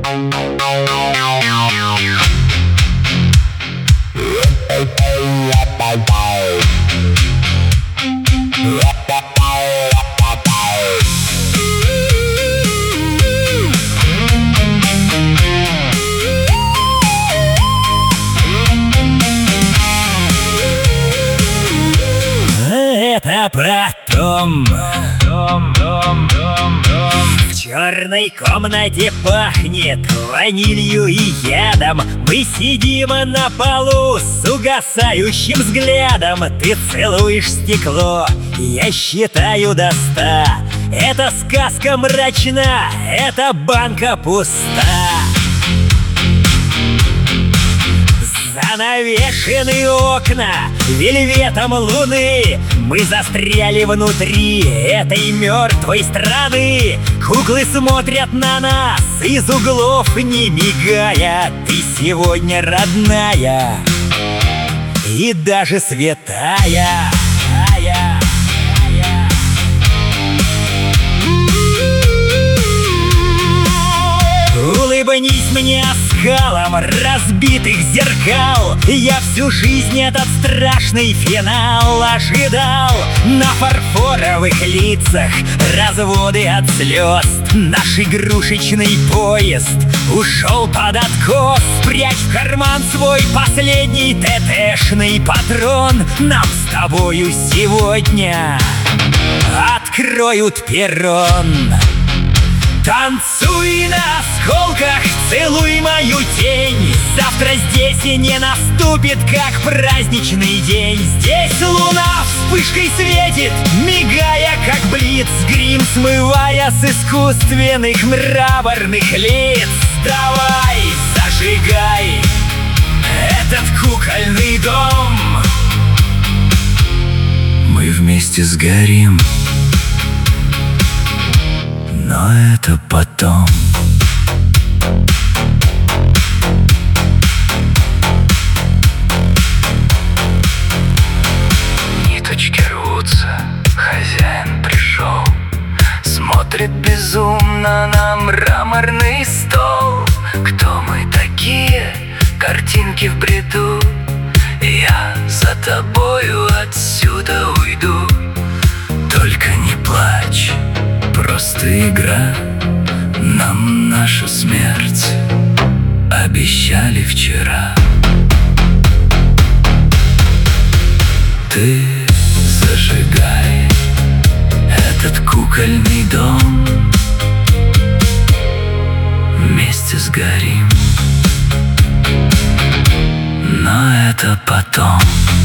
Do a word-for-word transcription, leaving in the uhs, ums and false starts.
Это потом в черной комнате пахнет ванилью и ядом. Мы сидим на полу с угасающим взглядом. Ты целуешь стекло, я считаю до ста. Эта сказка мрачна, эта банка пуста. Занавешены окна вельветом луны. Мы застряли внутри этой мертвой страны. Куклы смотрят на нас из углов, не мигая. Ты сегодня родная и даже святая. Улыбнись мне оскалом разбитых зеркал. Я всю жизнь этот страшный финал ожидал. На фарфоровых лицах разводы от слез. Наш игрушечный поезд ушел под откос. Спрячь в карман свой последний тэтэшный патрон. Нам с тобою сегодня откроют перрон. Танцуй на осколках, целуй мою тень. Завтра здесь и не наступит, как праздничный день. Здесь луна вспышкой светит, мигая, как блиц. Грим смывая с искусственных мраморных лиц. Давай, зажигай этот кукольный дом. Мы вместе сгорим, но это потом. Ниточки рвутся, хозяин пришел. Смотрит безумно на мраморный стол. Кто мы такие? Картинки в бреду. Я за тобою отсюда уйду. Только не плачь, просто игра. Нам наша смерть обещали вчера. Ты зажигай этот кукольный дом. Вместе сгорим, но это потом.